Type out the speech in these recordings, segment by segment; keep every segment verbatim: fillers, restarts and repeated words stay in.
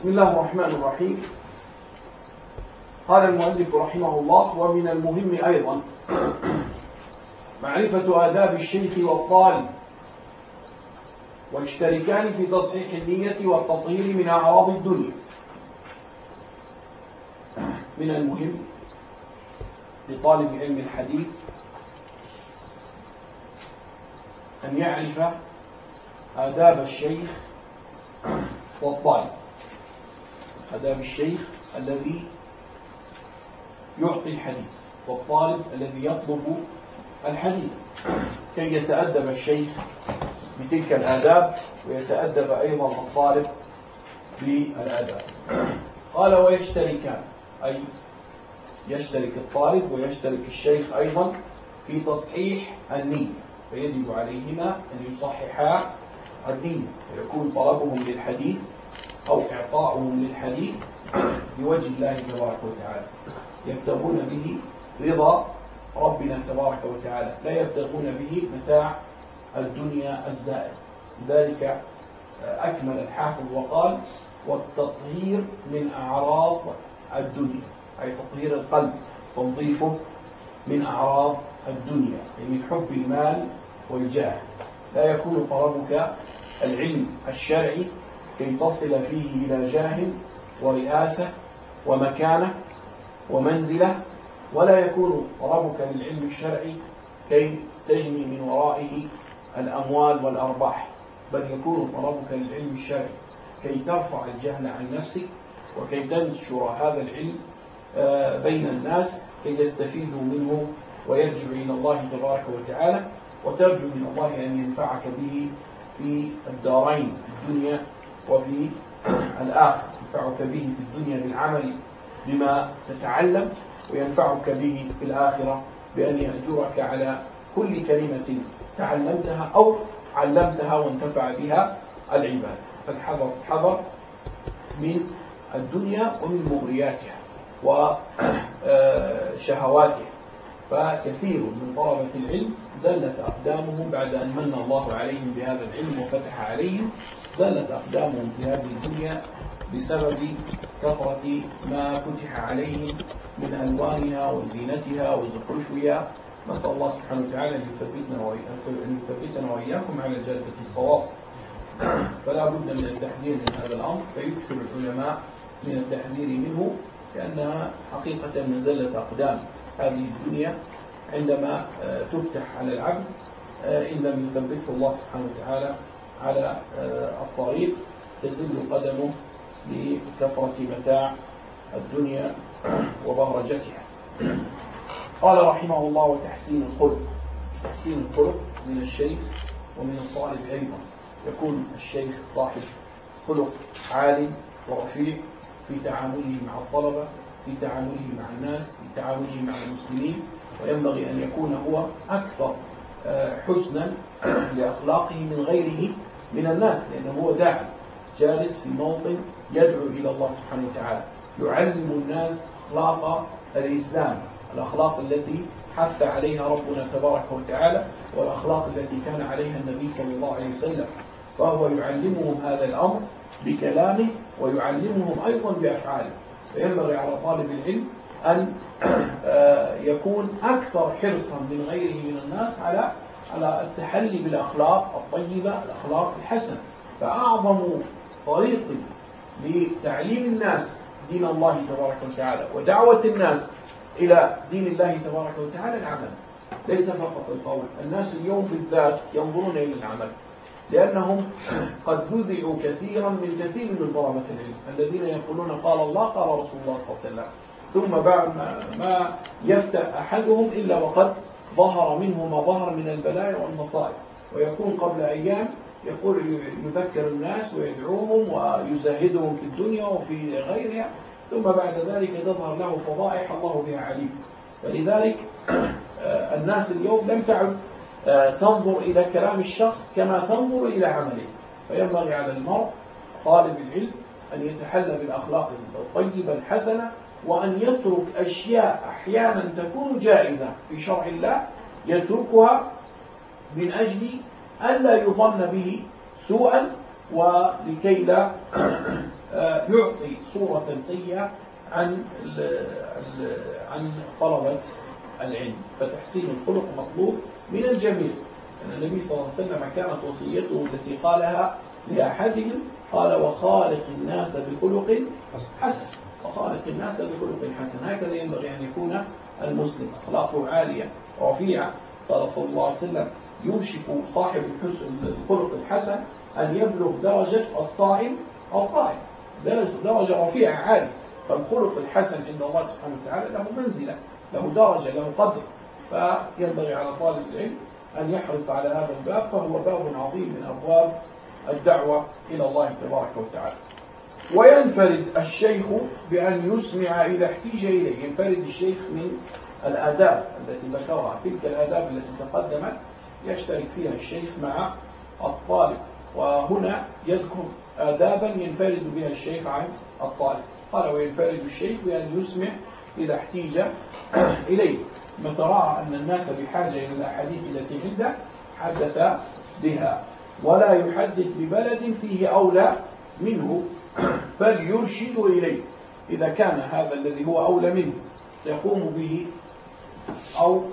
بسم الله الرحمن الرحيم. قال المؤلف رحمه الله: ومن المهم أيضا معرفة آداب الشيخ والطالب، ويشتركان في تصحيح النية والتطهير من أعراض الدنيا. من المهم لطالب علم الحديث أن يعرف آداب الشيخ والطالب. آداب الشيخ الذي يعطي الحديث، والطالب الذي يطلب الحديث، كي يتأدب الشيخ بتلك الآداب ويتأدب أيضا الطالب بالآداب. قال: ويشتركان، أي يشترك الطالب ويشترك الشيخ أيضا في تصحيح النية، فيجب عليهما أن يصححا النية، ويكون طلبهم للحديث أو إعطاؤهم للحديث بوجه الله تبارك وتعالى، يبتغون به رضا ربنا تبارك وتعالى، لا يبتغون به متاع الدنيا الزائد. لذلك أكمل الحافظ وقال: والتطهير من أعراض الدنيا، أي تطهير القلب، تنظيفه من أعراض الدنيا، أي من حب المال والجاه. لا يكون طلبك العلم الشرعي كي تصل فيه إلى جاه ورئاسة ومكانة ومنزلة، ولا يكون طلبك للعلم الشرعي كي تجني من ورائه الأموال والأرباح، بل يكون طلبك للعلم الشرعي كي ترفع الجهل عن نفسك، وكي تنشر هذا العلم بين الناس كي يستفيدوا منه ويرجعوا إلى الله تبارك وتعالى، وترجو من الله أن ينفعك به في الدارين، في الدنيا وفي الآخرة. ينفعك به في الدنيا بالعمل بما تتعلم، وينفعك به في الآخرة بأن يأجرك على كل كلمة تعلمتها أو علمتها وانتفع بها العباد. فالحذر حذر من الدنيا ومن مغرياتها وشهواتها، فكثير من طلبة العلم زلت أقدامهم بعد أن من الله عليهم بهذا العلم وفتح عليهم، زلت أقدامهم في هذه الدنيا بسبب كثرة ما فتح عليهم من ألوانها وزينتها وزخرفها. نسأل الله سبحانه وتعالى أن يثبتنا وإياكم على جادة الصواب. فلا بد من التحذير من هذا الأمر، فيكثر العلماء من التحذير منه، لأنها حقيقة مزلة أقدام هذه الدنيا عندما تفتح على العبد إن لم يثبته الله سبحانه وتعالى على الطريق، تزل قدمه لكثرة متاع الدنيا وبهرجتها. قال رحمه الله: وتحسين الخلق. تحسين الخلق من الشيخ ومن الطالب أيضا. يكون الشيخ صاحب خلق عالي ورفيع في تعامله مع الطلبة، في تعامله مع الناس، في تعامله مع المسلمين، وينبغي أن يكون هو أكثر حسنا لأخلاقه من غيره من الناس، لأنه هو داعي جالس في موطن يدعو إلى الله سبحانه وتعالى، يعلم الناس أخلاق الإسلام، الأخلاق التي حث عليها ربنا تبارك وتعالى، والأخلاق التي كان عليها النبي صلى الله عليه وسلم، فهو يعلمهم هذا الأمر بكلامه ويعلمهم أيضا بأفعاله. فينبغي على طالب العلم أن يكون أكثر حرصا من غيره من الناس على على التحلي بالأخلاق الطيبة، الأخلاق الحسنة. فأعظم طريق لتعليم الناس دين الله تبارك وتعالى ودعوة الناس إلى دين الله تبارك وتعالى العمل، ليس فقط القول. الناس اليوم بالذات ينظرون إلى العمل، لأنهم قد جذعوا كثيرا من كثير من طلبة العلم الذين يقولون قال الله قال رسول الله صلى الله عليه وسلم، ثم بعد ما يفتح أحدهم إلا وقد ظهر منه ما ظهر من البلايا والمصائب، ويكون قبل أيام يقول يذكر الناس ويدعوهم ويزاهدهم في الدنيا وفي غيرها، ثم بعد ذلك تظهر له فضائح الله بها عليم. فلذلك الناس اليوم لم تعد تنظر إلى كلام الشخص كما تنظر إلى عمله. فينبغي على المرء طالب العلم أن يتحلى بالأخلاق الطيبة الحسنة، وأن يترك أشياء أحيانا تكون جائزة في شرع الله يتركها من أجل ألا يظن به سوءا ولكي لا يعطي صورة سيئة عن عن طلبة العلم. فتحسين الخلق مطلوب من الجميع. أن النبي صلى الله عليه وسلم كانت وصيته التي قالها لأحدهم قال: وخالق الناس بخلق حسن. وخالق الناس بخلق حسن. هكذا ينبغي أن يكون المسلم، أخلاقه عالية ورفيعة. قال صلى الله عليه وسلم: يوشك صاحب الخلق الحسن أن يبلغ درجة الصائم القائم، درجة رفيعة عالية. فالخلق الحسن عند الله سبحانه وتعالى له منزلة، له درجة، له قدر. فينبغي على طالب العلم أن يحرص على هذا الباب، فهو باب عظيم من أبواب الدعوة إلى الله تبارك وتعالى. وينفرد الشيخ بأن يسمع إذا احتيج إليه. ينفرد الشيخ من الآداب التي ذكرها، تلك الآداب التي تقدمت يشترك فيها الشيخ مع الطالب. وهنا يذكر آدابا ينفرد بها الشيخ عن الطالب. قال: وينفرد الشيخ بأن يسمع إذا احتيج إليه. متى رأى أن الناس بحاجة إلى الأحاديث التي عنده حدث بها، ولا يحدث ببلد فيه أولى منه فليرشد إليه. إذا كان هذا الذي هو أولى منه يقوم به أو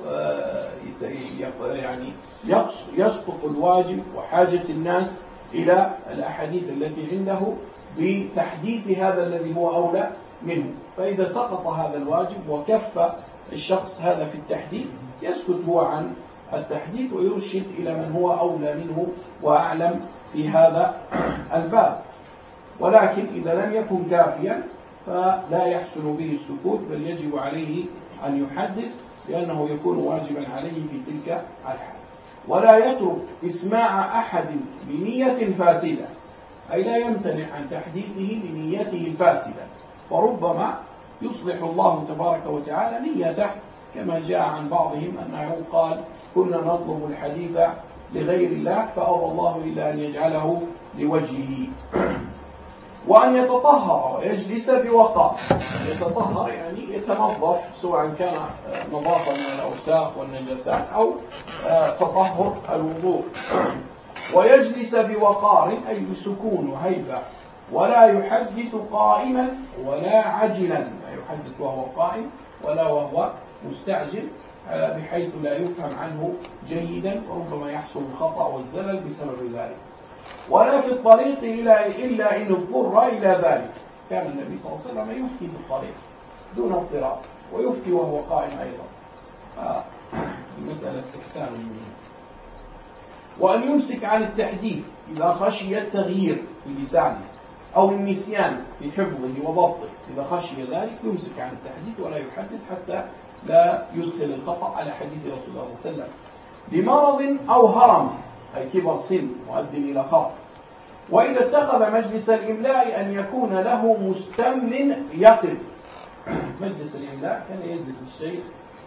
يعني يسقط الواجب وحاجة الناس إلى الأحاديث التي عنده بتحديث هذا الذي هو أولى منه. فإذا سقط هذا الواجب وكف الشخص هذا في التحديث يسكت هو عن التحديث ويرشد إلى من هو أولى منه وأعلم في هذا الباب. ولكن إذا لم يكن كافيا فلا يحسن به السكوت، بل يجب عليه أن يحدث، لأنه يكون واجبا عليه في تلك الحال. ولا يترك إسماع أحد بنية فاسدة، أي لا يمتنع عن تحديثه بنيته الفاسدة، وربما يصلح الله تبارك وتعالى نيته، كما جاء عن بعضهم أنه قال: كنا نطلب الحديث لغير الله فأبى الله إلا أن يجعله لوجهه. وأن يتطهر ويجلس بوقار. يتطهر يعني يتنظف، سواء كان نظافة من الأوساخ والنجاسات أو تطهر الوضوء. ويجلس بوقار أي بسكون وهيبة، ولا يحدث قائما ولا عجلا، لا يحدث وهو قائم ولا وهو مستعجل، بحيث لا يفهم عنه جيدا، وربما يحصل الخطأ والزلل بسبب ذلك. ولا في الطريق إلا إن اضطر إلى ذلك. كان النبي صلى الله عليه وسلم يفتي في الطريق دون اضطراب، ويفتي وهو قائم أيضا. المسألة استحسان منه. وأن يمسك عن التحديث إذا خشي التغيير في لسانه أو النسيان في حفظه وضبطه. إذا خشي ذلك يمسك عن التحديث ولا يحدث حتى لا يدخل الخطأ على حديث رسول الله صلى الله عليه وسلم. لمرض أو هرم أي كبر سن مؤدي إلى خطأ. وإذا اتخذ مجلس الإملاء أن يكون له مستمل يقظ. مجلس الإملاء كان يجلس الشيخ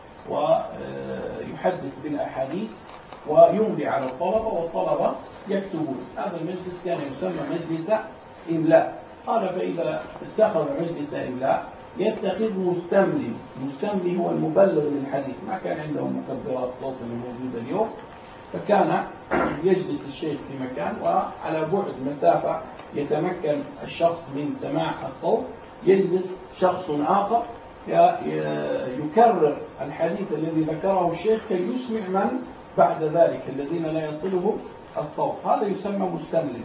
ويحدث بالأحاديث ويملي على الطلبة والطلبة يكتبون. هذا المجلس كان يسمى مجلس إملاء. قال: فإذا اتخذ مجلس إملاء يتخذ مستملي. المستملي هو المبلغ للحديث، ما كان عنده مكبرات صوت الموجودة اليوم، فكان يجلس الشيخ في مكان وعلى بعد مسافة يتمكن الشخص من سماع الصوت، يجلس شخص آخر يكرر الحديث الذي ذكره الشيخ كي يسمع من بعد ذلك الذين لا يصله الصوت. هذا يسمى مستملي،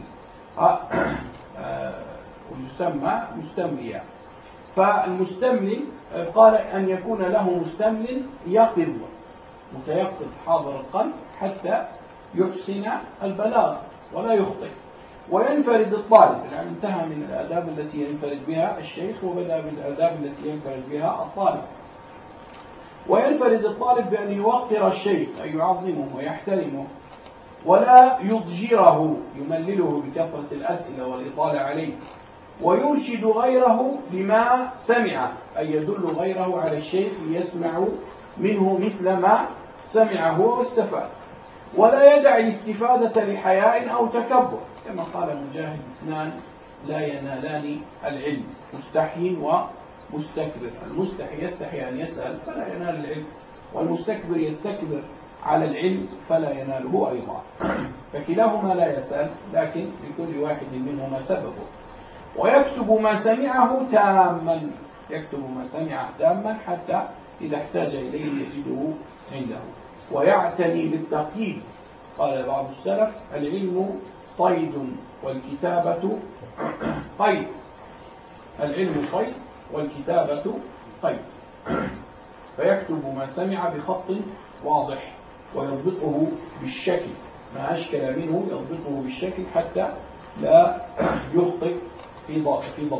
ويسمى مستمليا. فالمستملي قال أن يكون له مستمل يقظ، متيقظ حاضر القلب، حتى يحسن البلاغ ولا يخطئ. وينفرد الطالب، يعني انتهى من الآداب التي ينفرد بها الشيخ وبدأ بالآداب التي ينفرد بها الطالب. وينفرد الطالب بأن يوقر الشيخ، أي يعظمه ويحترمه، ولا يضجره يملله بكثرة الأسئلة والإطالة عليه. ويرشد غيره بما سمع، أي يدل غيره على الشيخ ليسمع منه مثل ما سمع هو واستفاد. ولا يدع الاستفادة لحياء أو تكبر، كما قال مجاهد: اثنان لا ينالان العلم، مستحي ومستكبر. المستحي يستحي أن يسأل فلا ينال العلم، والمستكبر يستكبر على العلم فلا يناله أيضا. فكلاهما لا يسأل، لكن لكل واحد منهما سببه. ويكتب ما سمعه تاما، يكتب ما سمعه تاما حتى إذا احتاج إليه يجده عنده. ويعتني بالتقييد. قال بعض السلف: العلم صيد والكتابة قيد. العلم صيد والكتابة قيد. فيكتب ما سمع بخط واضح ويضبطه بالشكل، ما أشكل منه يضبطه بالشكل حتى لا يخطئ في ضبطه.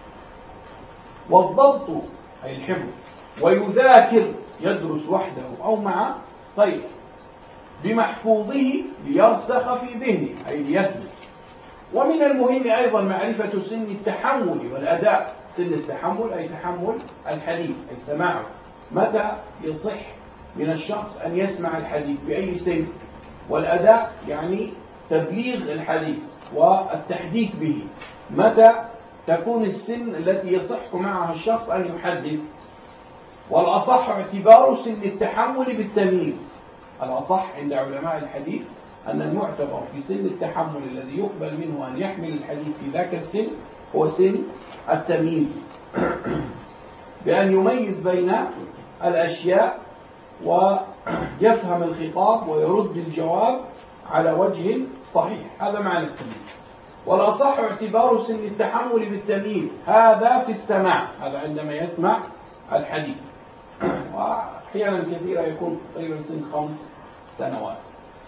والضبط أي الحفظ. ويذاكر يدرس وحده أو مع غيره بمحفوظه ليرسخ في ذهنه أي ليثبت. ومن المهم أيضا معرفة سن التحمل والأداء. سن التحمل أي تحمل الحديث أي سماعه. متى يصح من الشخص أن يسمع الحديث بأي سن؟ والأداء يعني تبليغ الحديث والتحديث به. متى تكون السن التي يصح معها الشخص أن يحدث؟ والأصح اعتبار سن التحمل بالتمييز. الأصح عند علماء الحديث أن المعتبر في سن التحمل الذي يقبل منه أن يحمل الحديث في ذاك السن هو سن التمييز، بأن يميز بين الأشياء ويفهم الخطاب ويرد الجواب على وجه صحيح. هذا معنى التمييز. والأصح اعتبار سن التحمل بالتمييز، هذا في السماع، هذا عندما يسمع الحديث. وأحيانا كثيرا يكون تقريبا سن خمس سنوات.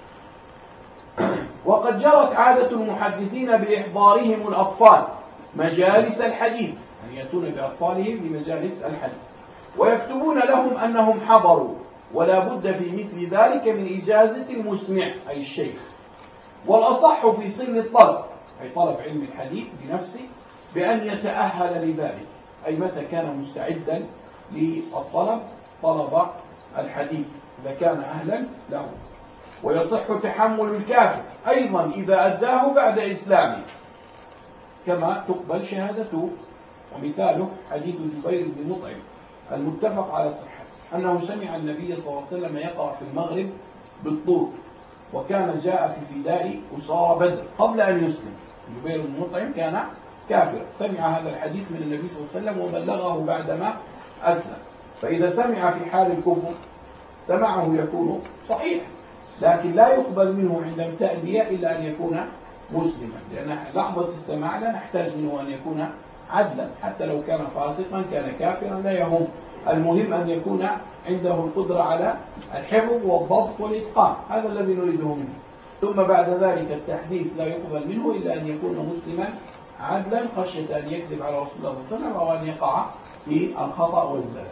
وقد جرت عادة المحدثين بإحضارهم الأطفال مجالس الحديث، يعني يأتون بأطفالهم لمجالس الحديث ويكتبون لهم أنهم حضروا، ولا بد في مثل ذلك من إجازة المسمع أي الشيخ. والأصح في سن الطلب أي طلب علم الحديث بنفسه بأن يتأهل لذلك، أي متى كان مستعدا للطلب طلب الحديث إذا كان أهلا له. ويصح تحمل الكافر أيضا إذا أداه بعد إسلامه، كما تقبل شهادته. ومثاله حديث جبير بن مطعم المتفق على صحته أنه سمع النبي صلى الله عليه وسلم يقرأ في المغرب بالطور، وكان جاء في فداء أسارى بدر قبل أن يسلم. جبير بن مطعم كان كافرا، سمع هذا الحديث من النبي صلى الله عليه وسلم وبلغه بعدما أسلم. فإذا سمع في حال الكفر سمعه يكون صحيح، لكن لا يقبل منه عند التأدية إلا أن يكون مسلما، لأن لحظة السماع لا نحتاج منه أن يكون عدلا، حتى لو كان فاسقا كان كافرا لا يهم. المهم أن يكون عنده القدرة على الحفظ والضبط والإتقان، هذا الذي نريده منه. ثم بعد ذلك التحديث لا يقبل منه إلا أن يكون مسلما عدلا، خشية أن يكذب على رسول الله صلى الله عليه وسلم أو أن يقع في الخطأ والزلل.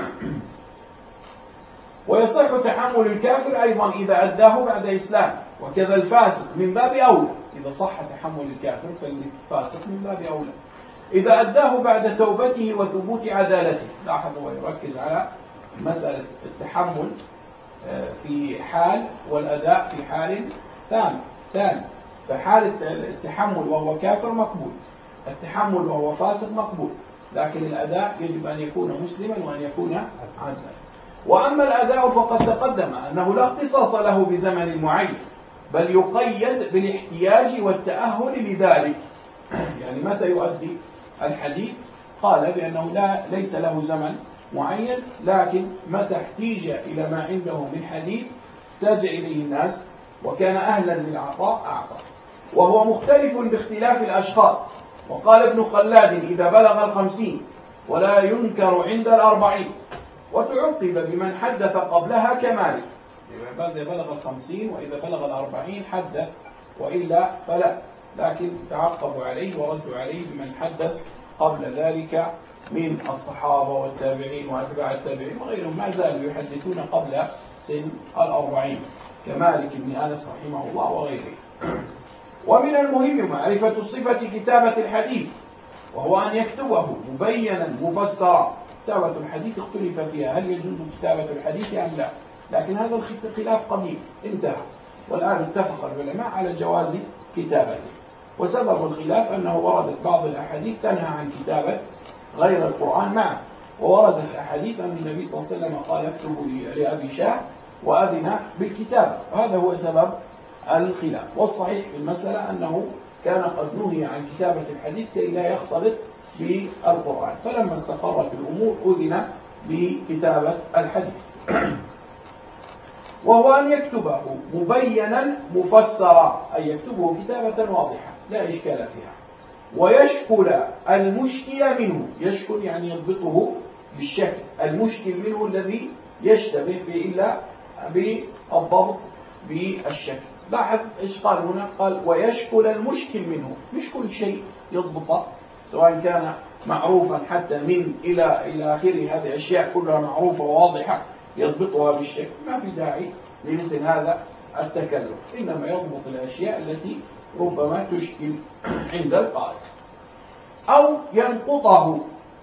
ويصح تحمل الكافر أيضا إذا أداه بعد إسلام، وكذا الفاسق من باب أولى. إذا صح تحمل الكافر فالفاسق من باب أولى إذا أداه بعد توبته وثبوت عدالته. لاحظوا ويركز على مسألة التحمل في حال والأداء في حال ثاني. فحال التحمل وهو كافر مقبول، التحمل وهو فاسق مقبول، لكن الأداء يجب أن يكون مسلما وأن يكون عدلا. وأما الأداء فقد تقدم أنه لا اختصاص له بزمن معين، بل يقيد بالاحتياج والتأهل لذلك. يعني متى يؤدي الحديث؟ قال بأنه لا ليس له زمن معين، لكن متى احتيج إلى ما عنده من حديث احتاج إليه الناس وكان أهلا للعطاء أعطى. وهو مختلف باختلاف الأشخاص. وقال ابن خلاد إذا بلغ الخمسين ولا ينكر عند الأربعين. وتعقب بمن حدث قبلها كمالك، إذا بلغ الخمسين وإذا بلغ الأربعين حدث، وإلا فلا، لكن تعقبوا عليه وردوا عليه بمن حدث قبل ذلك من الصحابة والتابعين وأتباع التابعين وغيرهم، ما زالوا يحدثون قبل سن الأربعين كمالك بن أنس رحمه الله وغيره. ومن المهم معرفة صفة كتابة الحديث، وهو أن يكتبه مبينا مفسرا. كتابة الحديث اختلف فيها، هل يجوز كتابة الحديث أم لا؟ لكن هذا الخلاف قديم انتهى، والآن اتفق العلماء على جواز كتابته. وسبب الخلاف أنه وردت بعض الأحاديث تنهى عن كتابة غير القرآن معه، ووردت الأحاديث أن النبي صلى الله عليه وسلم قال اكتبوا لأبي شاه وأذن بالكتابة، وهذا هو سبب الخلاف. والصحيح في المسألة أنه كان قد نهي عن كتابة الحديث كي لا يختلط بالقرآن، فلما استقرت الأمور أذن بكتابة الحديث. وهو أن يكتبه مبينا مفسرا، أي يكتبه كتابة واضحة لا إشكال فيها، ويشكل المشكل منه، يشكل يعني يضبطه بالشكل، المشكل منه الذي يشتبه إلا بالضبط بالشكل. لاحظ إيش قال هنا، قال ويشكل المشكل منه، مش كل شيء يضبطه سواء كان معروفا حتى من إلى إلى آخره، هذه أشياء كلها معروفة وواضحة يضبطها بالشكل، ما في داعي لمثل هذا التكلف، إنما يضبط الأشياء التي ربما تشكل عند القارئ. أو ينقطه،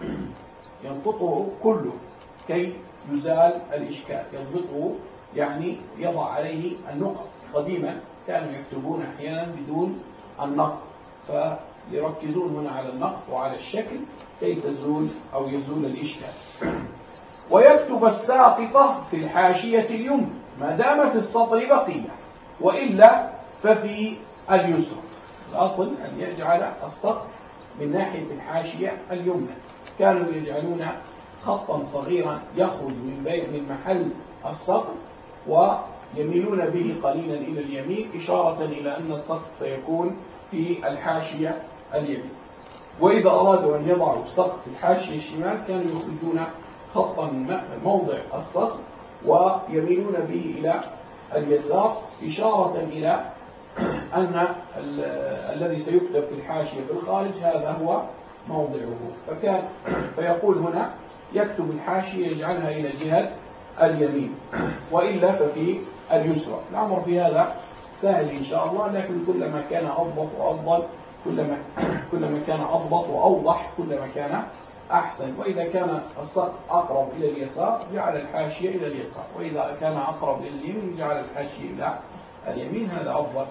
ينقطه كله كي يزال الإشكال، يضبطه يعني يضع عليه النقط. قديما كانوا يكتبون أحيانا بدون النقط، فيركزون هنا على النقط وعلى الشكل كي تزول أو يزول الإشكال. ويكتب الساقطة في الحاشية اليمنى ما دام في السطر بقية، وإلا ففي اليسرى. الأصل أن يجعل السطر من ناحية الحاشية اليمنى، كانوا يجعلون خطا صغيرا يخرج من بين من محل السطر ويميلون به قليلا إلى اليمين إشارة إلى أن السطر سيكون في الحاشية اليمين. وإذا أرادوا أن يضعوا السطر في الحاشية الشمال كانوا يخرجون خطا موضع السطر ويميلون به إلى اليسار إشارة إلى أن الذي سيكتب في الحاشية في الخارج هذا هو موضعه. فكان فيقول هنا يكتب الحاشية يجعلها إلى جهة اليمين، وإلا ففي اليسرى. الأمر في هذا سهل إن شاء الله، لكن كلما كان أضبط وأفضل كلما كلما كان أضبط وأوضح كلما كان أحسن. وإذا كان السطر أقرب إلى اليسار جعل الحاشية إلى اليسار، وإذا كان أقرب إلى اليمين جعل الحاشية إلى اليمين، هذا أفضل.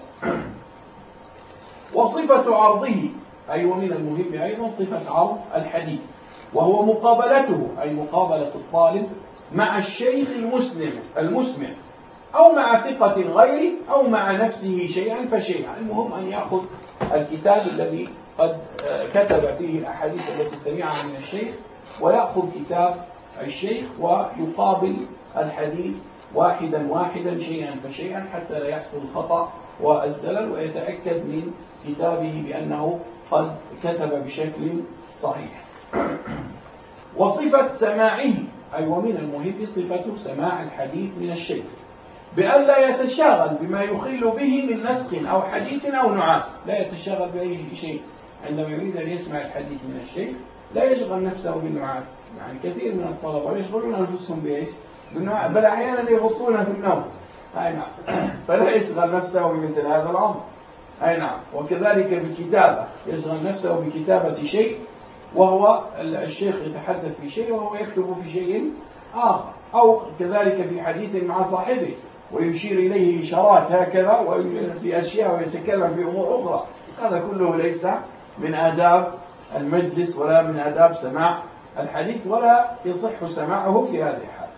وصفة عرضه، أي ومن المهم أيضا صفة عرض الحديث، وهو مقابلته، أي مقابلة الطالب مع الشيخ المسلم المسمع، أو مع ثقة غيره، أو مع نفسه شيئا فشيئا. المهم أن يأخذ الكتاب الذي قد كتب فيه الأحاديث التي سمعها من الشيخ، ويأخذ كتاب الشيخ ويقابل الحديث واحدا واحدا شيئا فشيئا حتى لا يحصل الخطأ والزلل، ويتأكد من كتابه بأنه قد كتب بشكل صحيح. وصفة سماعه، أي ومن المهم صفة سماع الحديث من الشيخ، بأن لا يتشاغل بما يخل به من نسخ أو حديث أو نعاس، لا يتشاغل بأي شيء عندما يريد أن يسمع الحديث من الشيخ، لا يشغل نفسه بالنعاس. يعني كثير من الطلبة يشغلون أنفسهم بإيش؟ بالنعاس، بل أحيانا يغطون في النوم. أي نعم. فلا يشغل نفسه بمثل هذا الأمر. أي نعم. وكذلك بالكتابة، يشغل نفسه بكتابة شيء وهو الشيخ يتحدث في شيء وهو يكتب في شيء آخر، أو كذلك في حديث مع صاحبه ويشير إليه إشارات هكذا وفي أشياء ويتكلم في أمور أخرى. هذا كله ليس من آداب المجلس ولا من آداب سماع الحديث، ولا يصح سماعه في هذه الحال.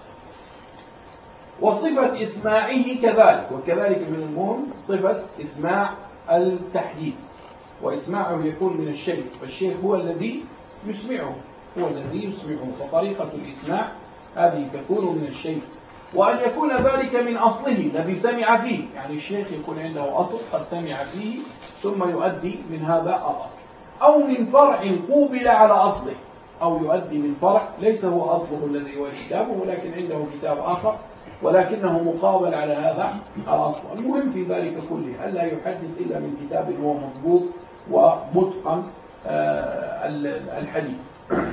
وصفة إسماعه كذلك، وكذلك من المهم صفة إسماع التحديث، وإسماعه يكون من الشيخ، فالشيخ هو الذي يسمعه هو الذي يسمعه فطريقة الإسماع هذه تكون من الشيخ. وأن يكون ذلك من أصله الذي سمع فيه، يعني الشيخ يكون عنده أصل قد سمع فيه ثم يؤدي من هذا الأصل، أو من فرع قوبل على أصله، أو يؤدي من فرع ليس هو أصله الذي هو كتابه ولكن عنده كتاب آخر ولكنه مقابل على هذا الأصل. المهم في ذلك كله ألا يحدث إلا من كتاب هو مضبوط ومتقن الحديث.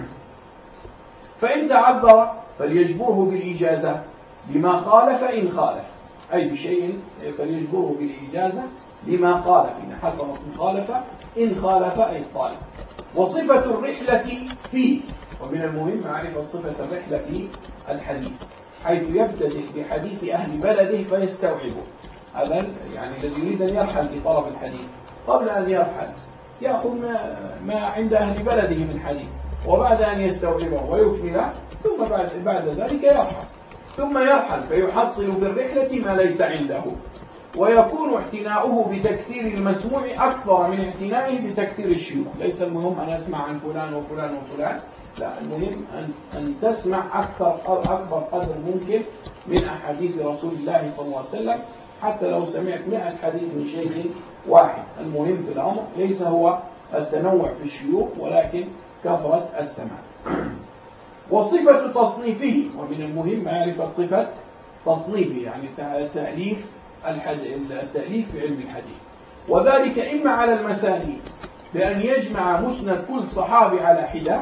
فإن تعذر فليجبره بالإجازة لما خالف إن خالف، أي بشيء فليجبره بالإجازة لما خالف إن حصلت مخالفة، إن خالف أي طالب. وصفة الرحلة فيه، ومن المهم معرفة صفة الرحلة في الحديث، حيث يبتدئ بحديث أهل بلده فيستوعبه. هذا يعني الذي يريد أن يرحل لطلب الحديث قبل أن يرحل يأخذ ما, ما عند أهل بلده من حديث، وبعد أن يستوعبه ويكمله ثم بعد, بعد ذلك يرحل. ثم يرحل فيحصل بالرحلة ما ليس عنده، ويكون اعتناؤه بتكثير المسموع أكثر من اعتنائه بتكثير الشيوخ. ليس المهم أن أسمع عن فلان وفلان وفلان، لا، المهم أن, أن تسمع أكثر أكبر قدر ممكن من أحاديث رسول الله صلى الله عليه وسلم، حتى لو سمعت مئة حديث من شيخ واحد. المهم في الأمر ليس هو التنوع في الشيوخ ولكن كثرة السماع. وصفة تصنيفه، ومن المهم معرفة صفة تصنيفه، يعني تأليف التأليف في علم الحديث، وذلك إما على المسانيد بأن يجمع مسند كل صحابي على حدة.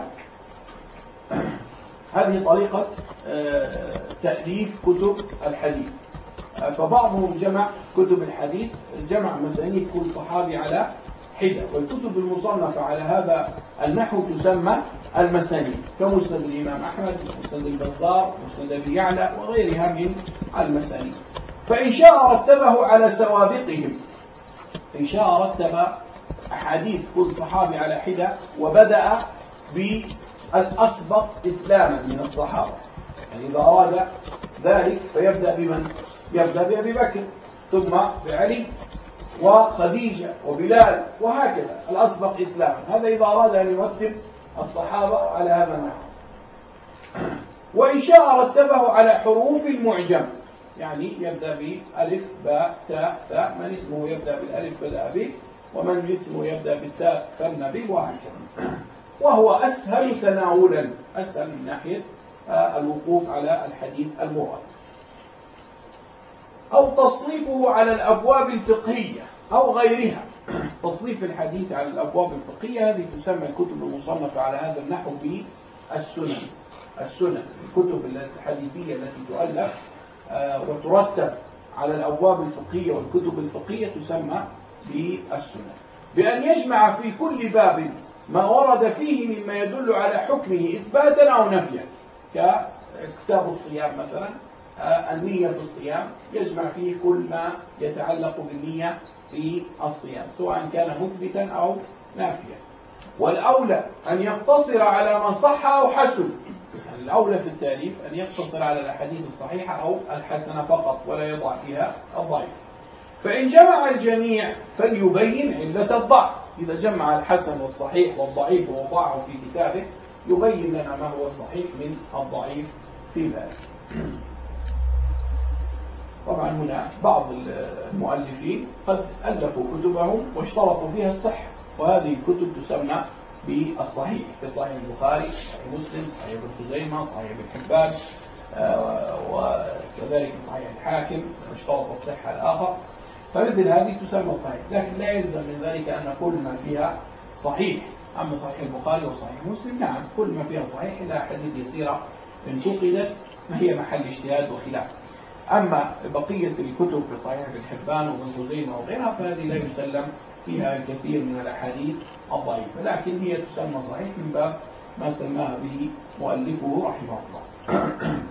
هذه طريقة تأليف كتب الحديث. فبعضهم جمع كتب الحديث، جمع مسانيد كل صحابي على حدة، والكتب المصنفة على هذا النحو تسمى المسانيد، كمسند الإمام أحمد، مسند البزار، مسند أبي يعلى وغيرها من المسانيد. فإن شاء رتبه على سوابقهم، إن شاء رتب أحاديث كل صحابي على حدة، وبدأ بالأسبق إسلاما من الصحابة. يعني إذا أراد ذلك فيبدأ بمن؟ يبدأ بأبي بكر، ثم بعلي وخديجة وبلال، وهكذا الأسبق إسلاما. هذا إذا أراد أن يرتب الصحابة على هذا النحو. وإن شاء رتبه على حروف المعجم، يعني يبدأ بألف باء تاء ثاء، من اسمه يبدأ بالألف بدأ به، ومن اسمه يبدأ بالتاء ثنى به، وهكذا. وهو أسهل تناولا، أسهل من ناحية الوقوف على الحديث المراد. أو تصنيفه على الأبواب الفقهية أو غيرها. تصنيف الحديث على الأبواب الفقهية هذه تسمى الكتب المصنفة على هذا النحو بالسنن. السنن الكتب الحديثية التي تؤلف وترتب على الأبواب الفقهية والكتب الفقهية تسمى بالسنن، بأن يجمع في كل باب ما ورد فيه مما يدل على حكمه إثباتا أو نفيا، ككتاب الصيام مثلا، النية في الصيام يجمع فيه كل ما يتعلق بالنية في الصيام سواء كان مثبتا أو نافيا. والأولى أن يقتصر على ما صح أو حسن، يعني الأولى في التأليف أن يقتصر على الأحاديث الصحيحة أو الحسنة فقط ولا يضع فيها الضعيف. فإن جمع الجميع فليبين علة الضعف. إذا جمع الحسن والصحيح والضعيف ووضعه في كتابه يبين لنا ما هو الصحيح من الضعيف في ذلك. طبعا هنا بعض المؤلفين قد ألفوا كتبهم واشترطوا فيها الصحة، وهذه الكتب تسمى بالصحيح، كصحيح البخاري، صحيح مسلم، صحيح ابن خزيمة، صحيح ابن حبان، وكذلك صحيح الحاكم اشترط الصحة الآخر. فمثل هذه تسمى صحيح، لكن لا يلزم من ذلك أن كل ما فيها صحيح. أما صحيح البخاري وصحيح مسلم نعم كل ما فيها صحيح إلا أحاديث يسيرة انتقدت ما هي محل اجتهاد وخلاف. أما بقية الكتب في صحيح ابن حبان وابن خزيمة وغيرها فهذه لا يسلم فيها الكثير من الأحاديث الضعيفة، لكن هي تسمى صحيح من باب ما سماها به مؤلفه رحمه الله.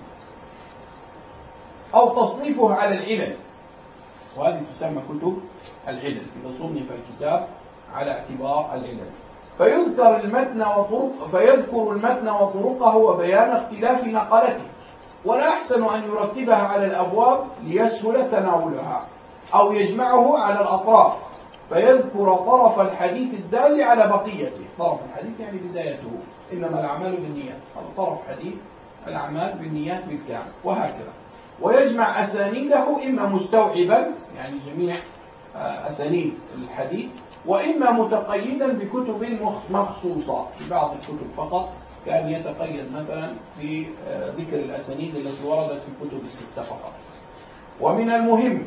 أو تصنيفه على العلل، وهذه تسمى كتب العلل إذا صنف الكتاب على اعتبار العلل. فيذكر المتن وطرق فيذكر المتن وطرقه وبيان اختلاف نقلته، ولا أحسن أن يرتبها على الأبواب ليسهل تناولها، أو يجمعه على الأطراف فيذكر طرف الحديث الدال على بقيته. طرف الحديث يعني بدايته، إنما الأعمال بالنيات، هذا طرف حديث الأعمال بالنيات بالكامل، وهكذا. ويجمع أسانيده إما مستوعبا يعني جميع أسانيد الحديث، وإما متقيدا بكتب مخصوصة في بعض الكتب فقط، كان يتقيد مثلا بذكر الأسانيد التي وردت في الكتب الستة فقط. ومن المهم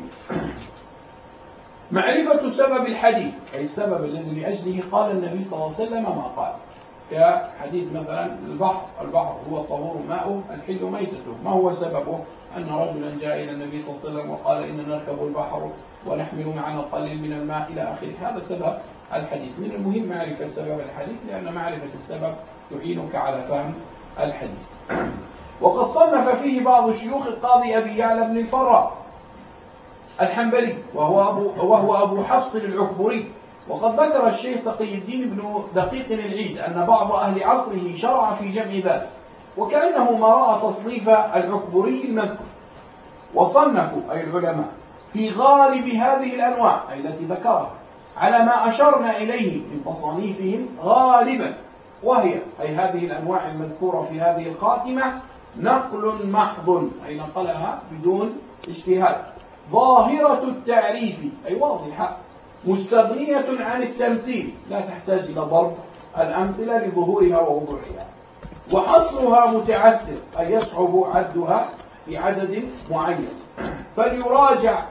معرفة سبب الحديث، أي السبب الذي لأجله قال النبي صلى الله عليه وسلم ما قال، كحديث مثلا البحر البحر هو طهور ماؤه الحل ميتته، ما هو سببه؟ أن رجلا جاء إلى النبي صلى الله عليه وسلم وقال إننا نركب البحر ونحمل معنا القليل من الماء إلى آخره. هذا سبب الحديث. من المهم معرفة سبب الحديث، لأن معرفة السبب تعينك على فهم الحديث. وقد صنف فيه بعض شيوخ القاضي أبي يعلى بن الفراء الحنبلي وهو أبو, وهو أبو حفص العكبري. وقد ذكر الشيخ تقي الدين بن دقيق العيد أن بعض أهل عصره شرع في جمع ذلك، وكأنه ما رأى تصنيف العكبري المذكور. وصنفوا أي العلماء في غالب هذه الأنواع أي التي ذكرها على ما أشرنا إليه من تصانيفهم غالبا، وهي أي هذه الأنواع المذكورة في هذه الخاتمة نقل محض أي نقلها بدون اجتهاد، ظاهرة التعريف أي واضحة، مستغنية عن التمثيل لا تحتاج إلى ضرب الأمثلة لظهورها ووضوحها، وحصرها متعسر أي يصعب عدها في عدد معين، فليراجع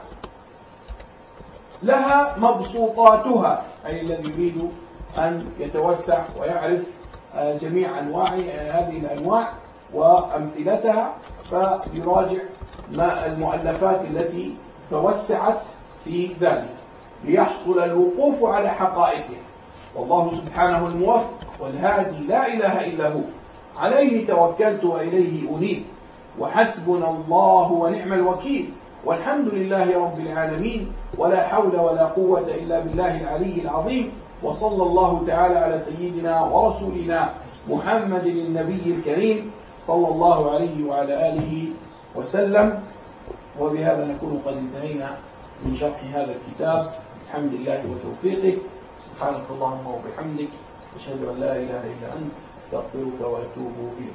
لها مبسوطاتها أي الذي يريد أن يتوسع ويعرف جميع أنواع هذه الأنواع وأمثلتها، فيراجع ما المؤلفات التي توسعت في ذلك ليحصل الوقوف على حقائقها. والله سبحانه الموفق والهادي لا إله إلا هو، عليه توكلت وإليه أنيب، وحسبنا الله ونعم الوكيل، والحمد لله رب العالمين، ولا حول ولا قوة إلا بالله العلي العظيم. وصلى الله تعالى على سيدنا ورسولنا محمد النبي الكريم صلى الله عليه وعلى آله وسلم. وبهذا نكون قد انتهينا من شرح هذا الكتاب بحمد الله وتوفيقه. سبحانك اللهم وبحمدك، أشهد أن لا إله إلا أنت، أستغفرك وأتوب إليك.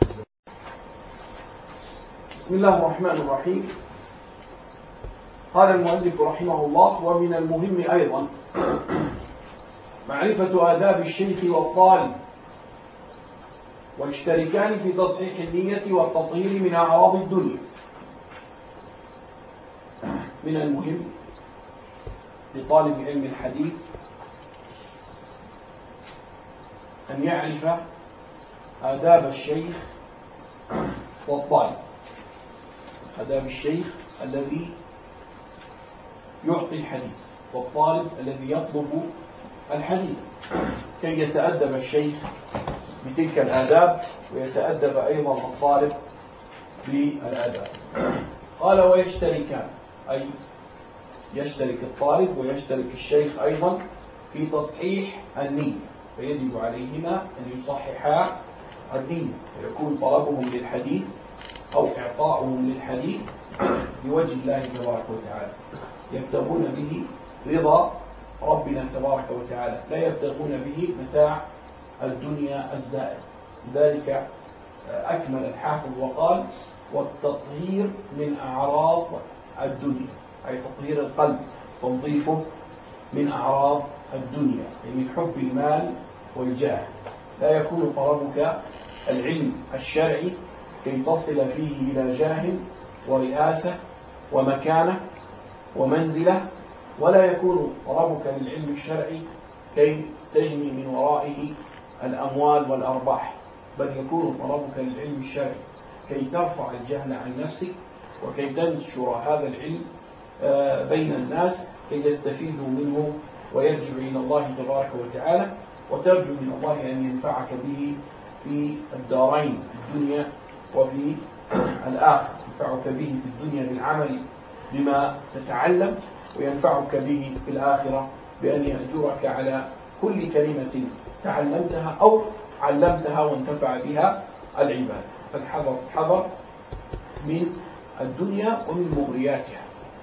بسم الله الرحمن الرحيم. قال المؤلف رحمه الله: ومن المهم أيضا معرفة آداب الشيخ والطالب، ويشتركان في تصحيح النية والتطهير من أعراض الدنيا. من المهم لطالب علم الحديث أن يعرف آداب الشيخ والطالب، آداب الشيخ الذي يعطي الحديث والطالب الذي يطلب الحديث، كي يتأدب الشيخ بتلك الآداب ويتأدب أيضا الطالب بالآداب. قال: ويشتركان، أي يشترك الطالب ويشترك الشيخ أيضا في تصحيح النية، فيجب عليهما أن يصححا النية، ويكون طلبهم للحديث أو إعطاؤهم للحديث بوجه الله تبارك وتعالى، يبتغون به رضا ربنا تبارك وتعالى، لا يبتغون به متاع الدنيا الزائد. لذلك أكمل الحافظ وقال: والتطهير من أعراض الدنيا، أي تطهير القلب، تنظيفه من أعراض الدنيا، أي من حب المال والجاه. لا يكون طلبك العلم الشرعي كي تصل فيه إلى جاه ورئاسة ومكانة ومنزلة، ولا يكون طلبك للعلم الشرعي كي تجني من ورائه الأموال والأرباح، بل يكون طلبك للعلم الشرعي كي ترفع الجهل عن نفسك، وكي تنشر هذا العلم بين الناس كي يستفيدوا منه ويرجع إلى الله تبارك وتعالى، وترجو من الله أن ينفعك به في الدارين، في الدنيا وفي الآخرة. ينفعك به في الدنيا بالعمل بما تتعلم، وينفعك به في الآخرة بأن يأجرك على كل كلمة تعلمتها أو علمتها وانتفع بها العباد. فالحذر الحذر من الدنيا ومن مغرياتها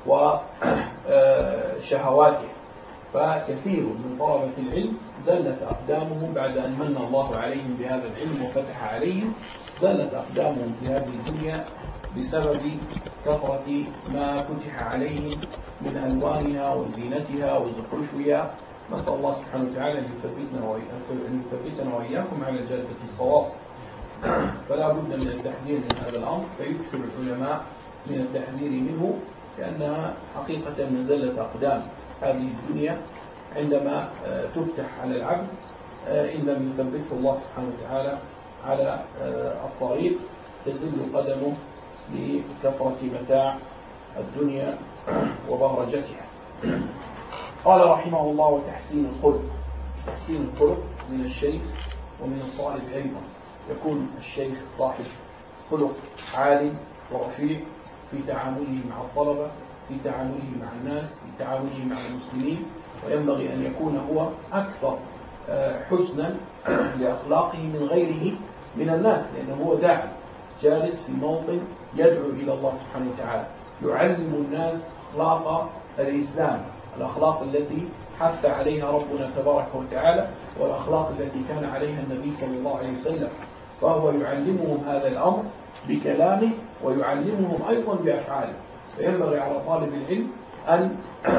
وشهواتها. فكثير من طلبة العلم زلت أقدامهم بعد أن من الله عليهم بهذا العلم وفتح عليهم، زلت أقدامهم في هذه الدنيا بسبب كثرة ما فتح عليهم من ألوانها وزينتها وزخرفها. نسأل الله سبحانه وتعالى أن يثبتنا وإياكم على جادة الصواب. فلا بد من التحذير من هذا الأمر، فيكثر العلماء من التحذير منه، لأنها حقيقة مزلة أقدام هذه الدنيا عندما تفتح على العبد إن لم يثبته الله سبحانه وتعالى على الطريق تزل قدمه لكثرة متاع الدنيا وبهرجتها. قال رحمه الله: وتحسين الخلق. تحسين الخلق من الشيخ ومن الطالب أيضا. يكون الشيخ صاحب خلق عالي ورفيع في تعامله مع الطلبة، في تعامله مع الناس، في تعامله مع المسلمين، وينبغي أن يكون هو أكثر حسنا لأخلاقه من غيره من الناس، لأنه هو داعي جالس في موطن يدعو إلى الله سبحانه وتعالى، يعلم الناس أخلاق الإسلام، الأخلاق التي حث عليها ربنا تبارك وتعالى، والأخلاق التي كان عليها النبي صلى الله عليه وسلم، فهو يعلمهم هذا الأمر بكلامه ويعلمهم أيضا بأفعاله. فينبغي على طالب العلم أن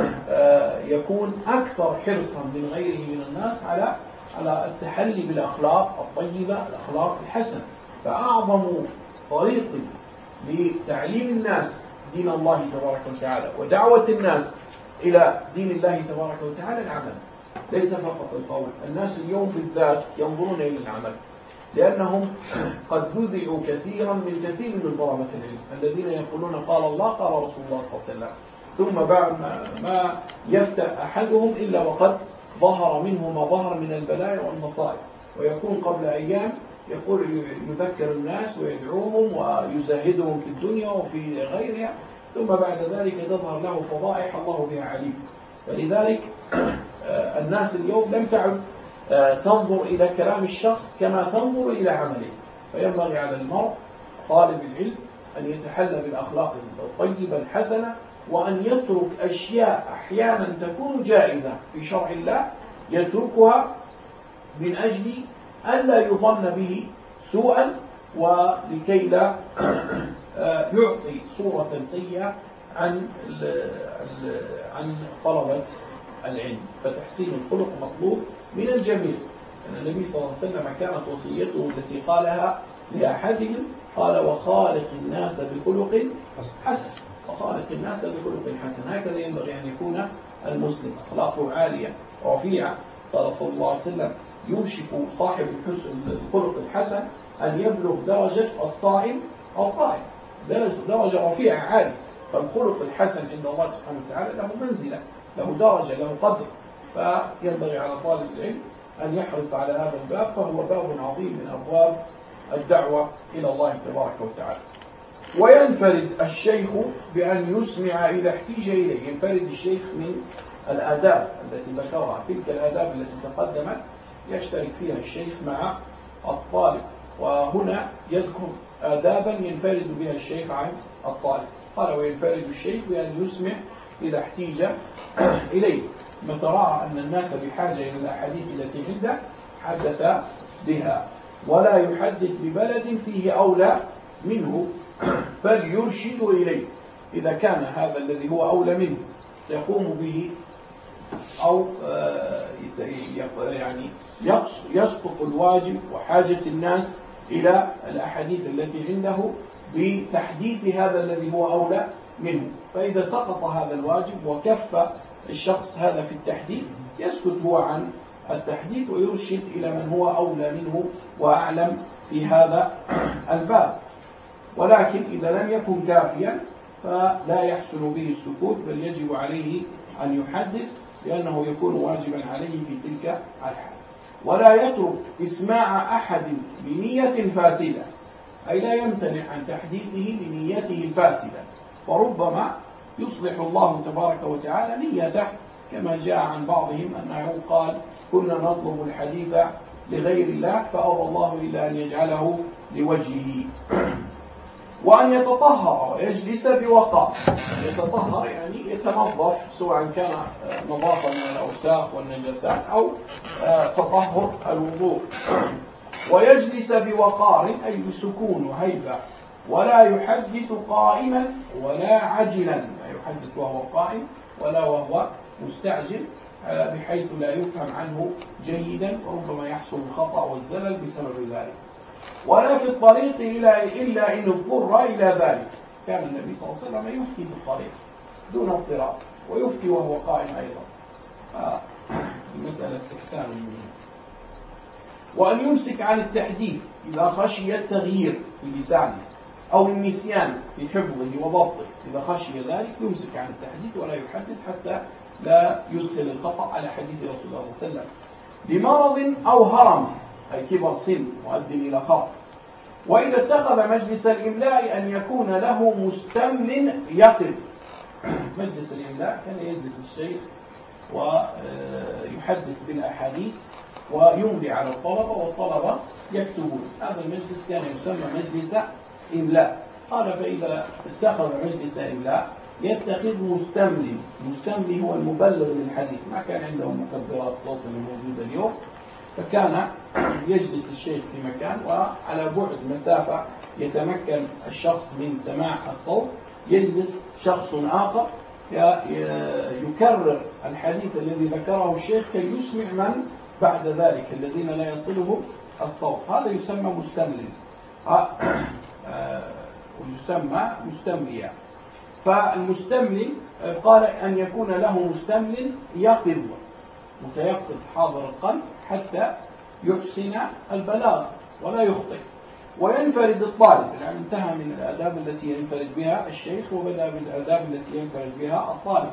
يكون أكثر حرصا من غيره من الناس على على التحلي بالأخلاق الطيبة، الأخلاق الحسنة. فأعظم طريق لتعليم الناس دين الله تبارك وتعالى ودعوة الناس إلى دين الله تبارك وتعالى العمل، ليس فقط القول. الناس اليوم بالذات ينظرون إلى العمل، لأنهم قد بذعوا كثيرا من كثير من طلبة العلم الذين يقولون قال الله قال رسول الله صلى الله عليه وسلم، ثم بعد ما يفتح أحدهم إلا وقد ظهر منه ما ظهر من البلايا والمصائب، ويكون قبل أيام يقول يذكر الناس ويدعوهم ويزاهدهم في الدنيا وفي غيرها، ثم بعد ذلك تظهر له فضائح الله بها عليم. فلذلك الناس اليوم لم تعد تنظر إلى كلام الشخص كما تنظر إلى عمله. فينبغي على المرء طالب العلم أن يتحلى بالأخلاق الطيبة الحسنة، وأن يترك أشياء أحيانا تكون جائزة في شرع الله يتركها من أجل ألا يظن به سوءا، ولكي لا يعطي صورة سيئة عن عن طلبة العلم. فتحسين الخلق مطلوب من الجميع. يعني النبي صلى الله عليه وسلم كانت وصيته التي قالها لأحدهم قال وخالق الناس بخلق حسن، وخالق الناس بخلق حسن. هكذا ينبغي أن يكون المسلم، أخلاقه عالية رفيعة. قال صلى الله عليه وسلم يوشك صاحب الخلق الحسن أن يبلغ درجة الصائم أو القائم، درجة رفيعة عالية. فالخلق الحسن عند الله سبحانه وتعالى له منزلة، له درجة، له قدر. فينبغي على طالب العلم أن يحرص على هذا الباب، فهو باب عظيم من أبواب الدعوة إلى الله تبارك وتعالى. وينفرد الشيخ بأن يسمع إذا احتيج إليه. ينفرد الشيخ من الآداب التي ذكرها، تلك الآداب التي تقدمت يشترك فيها الشيخ مع الطالب، وهنا يذكر آدابا ينفرد بها الشيخ عن الطالب. قال وينفرد الشيخ بأن يسمع إذا احتيج إليه. متى رأى أن الناس بحاجة إلى الأحاديث التي عنده حدث بها، ولا يحدث ببلد فيه أولى منه فليرشد إليه. إذا كان هذا الذي هو أولى منه يقوم به أو يعني يسقط الواجب وحاجة الناس إلى الأحاديث التي عنده بتحديث هذا الذي هو أولى منه، فإذا سقط هذا الواجب وكف الشخص هذا في التحديث يسكت هو عن التحديث ويرشد إلى من هو أولى منه وأعلم في هذا الباب. ولكن إذا لم يكن كافيا فلا يحسن به السكوت، بل يجب عليه أن يحدث، لأنه يكون واجبا عليه في تلك الحال. ولا يترك إسماع أحد بنية فاسدة، أي لا يمتنع عن تحديثه بنيته الفاسدة، وربما يصلح الله تبارك وتعالى نيته، كما جاء عن بعضهم أنه قال كنا نطلب الحديث لغير الله فأبى الله إلا أن يجعله لوجهه. وأن يتطهر ويجلس بوقار. يتطهر يعني يتنظف، سواء كان نظافة من الأوساخ والنجاسات أو تطهر الوضوء. ويجلس بوقار أي بسكون وهيبة، ولا يحدث قائما ولا عجلا، لا يحدث وهو قائم ولا وهو مستعجل، بحيث لا يفهم عنه جيدا، وربما يحصل الخطأ والزلل بسبب ذلك. ولا في الطريق إلا إن اضطر إلى ذلك. كان النبي صلى الله عليه وسلم يفتي في الطريق دون اضطراب، ويفتي وهو قائم أيضا، المسألة استحسان منه. وأن يمسك عن التحديث إذا خشي التغيير في لسانه أو النسيان في حفظه وضبطه. إذا خشي ذلك يمسك عن التحديث ولا يحدث حتى لا يدخل الخطأ على حديث رسول الله صلى الله عليه وسلم. لمرض أو هرم أي كبر سن مؤدي إلى خطأ. وإذا اتخذ مجلس الإملاء أن يكون له مستمل يقظ. مجلس الإملاء كان يجلس الشيخ ويحدث بالأحاديث ويملي على الطلبة والطلبة يكتبون. هذا المجلس كان يسمى مجلس إملاء. قال فإذا اتخذ مجلس إملاء يتخذ مستملي. المستملي هو المبلغ للحديث، ما كان عنده مكبرات صوت اللي موجودة اليوم، فكان يجلس الشيخ في مكان وعلى بعد مسافة يتمكن الشخص من سماع الصوت، يجلس شخص آخر يكرر الحديث الذي ذكره الشيخ كي يسمع من بعد ذلك الذين لا يصله الصوت. هذا يسمى مستملي ويسمى مستمليا. فالمستملي قال أن يكون له مستمل يقظ متيقظ حاضر القلب حتى يحسن البلاغ ولا يخطئ. وينفرد الطالب، يعني انتهى من الآداب التي ينفرد بها الشيخ وبدأ بالآداب التي ينفرد بها الطالب.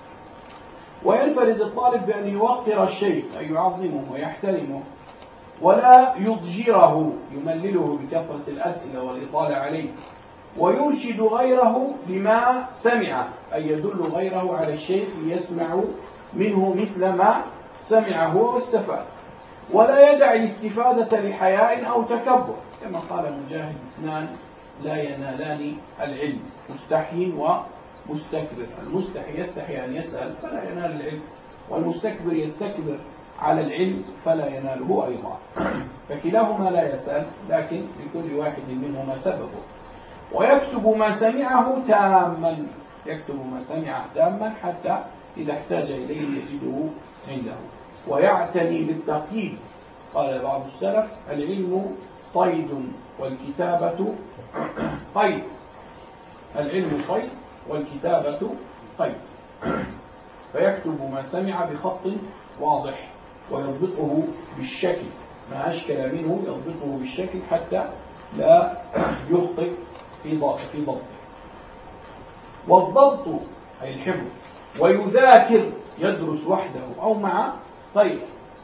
وينفرد الطالب بأن يوقر الشيخ، أي يعظمه ويحترمه، ولا يضجره يملله بكثرة الأسئلة والإطالة عليه. ويرشد غيره لما سمع، أي يدل غيره على الشيخ ليسمع منه مثل ما سمعه واستفاد. ولا يدع الاستفادة لحياء أو تكبر، كما قال مجاهد: اثنان لا ينالان العلم، مستحي ومستكبر. المستحي يستحي أن يسأل فلا ينال العلم، والمستكبر يستكبر على العلم فلا يناله أيضا. فكلاهما لا يسأل، لكن لكل واحد منهما سببه. ويكتب ما سمعه تاما، يكتب ما سمعه تاما حتى إذا احتاج إليه يجده عنده. ويعتني بالتقييد. قال بعض السلف: العلم صيد والكتابة قيد. العلم صيد والكتابة قيد. فيكتب ما سمع بخط واضح ويضبطه بالشكل، ما أشكل منه يضبطه بالشكل حتى لا يخطئ في ضبطه. والضبط أي الحفظ. ويذاكر يدرس وحده أو مع غيره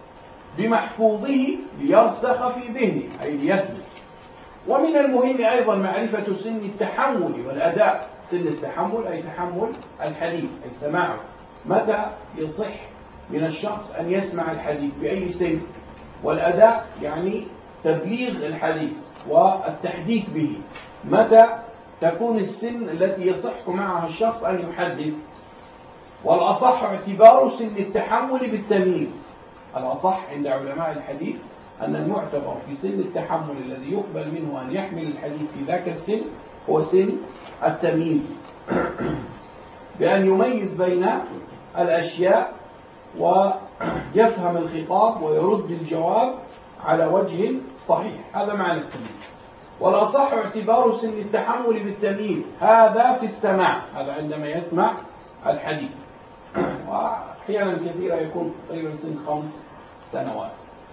بمحفوظه ليرسخ في ذهنه أي ليثبت. ومن المهم أيضا معرفة سن التحمل والأداء. سن التحمل أي تحمل الحديث، أي سماعه. متى يصح من الشخص أن يسمع الحديث بأي سن؟ والأداء يعني تبليغ الحديث والتحديث به. متى تكون السن التي يصح معها الشخص أن يحدث؟ والأصح اعتبار سن التحمل بالتمييز. الأصح عند علماء الحديث أن المعتبر في سن التحمل الذي يقبل منه أن يحمل الحديث في ذاك السن هو سن التمييز، بأن يميز بين الأشياء ويفهم الخطاب ويرد الجواب على وجه صحيح. هذا معنى التمييز. والأصح اعتبار سن التحمل بالتمييز، هذا في السماع، هذا عندما يسمع الحديث. وأحيانا كثيرا يكون تقريبا سن خمس سنوات.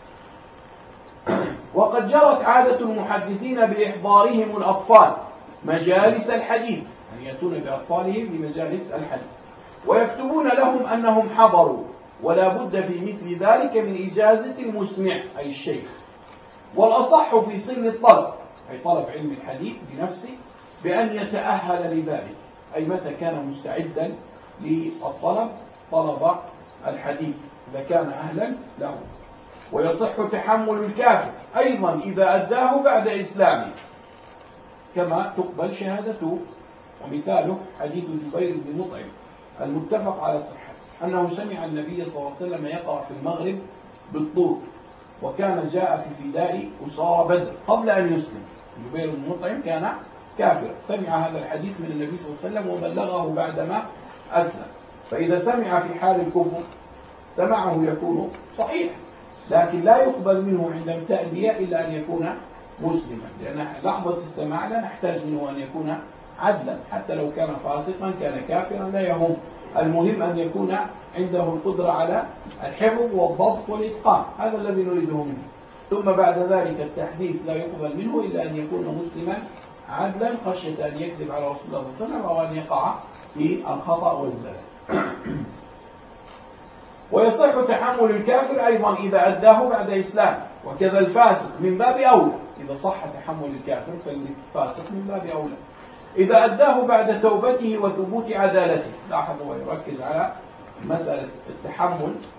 وقد جرت عادة المحدثين بإحضارهم الأطفال مجالس الحديث، أن يأتون بأطفالهم لمجالس الحديث ويكتبون لهم أنهم حضروا، ولا بد في مثل ذلك من إجازة المسمع أي الشيخ. والأصح في سن الطلب أي طلب علم الحديث بنفسه بأن يتأهل لذلك، أي متى كان مستعدا للطلب طلب الحديث إذا كان أهلا له. ويصح تحمل الكافر أيضا إذا أداه بعد إسلامه، كما تقبل شهادته. ومثاله حديث جبير بن مطعم المتفق على صحته أنه سمع النبي صلى الله عليه وسلم يقرأ في المغرب بالطور، وكان جاء في فداء أسارى بدر قبل أن يسلم. جبير بن مطعم كان كافر، سمع هذا الحديث من النبي صلى الله عليه وسلم وبلغه بعدما أسلم. فإذا سمع في حال الكفر سمعه يكون صحيح، لكن لا يقبل منه عند التأدية إلا أن يكون مسلما، لأن لحظة السماع لا نحتاج منه أن يكون عدلا، حتى لو كان فاسقا كان كافرا لا يهم. المهم أن يكون عنده القدرة على الحفظ والضبط والإتقان، هذا الذي نريده منه. ثم بعد ذلك التحديث لا يقبل منه إلا أن يكون مسلما عدلا، خشية أن يكذب على رسول الله صلى الله عليه وسلم أو أن يقع في الخطأ والزلل. ويصح تحمل الكافر أيضا إذا أداه بعد إسلام، وكذا الفاسق من باب أولى. إذا صح تحمل الكافر فالفاسق من باب أولى إذا أداه بعد توبته وثبوت عدالته. لاحظوا ويركز على مسألة التحمل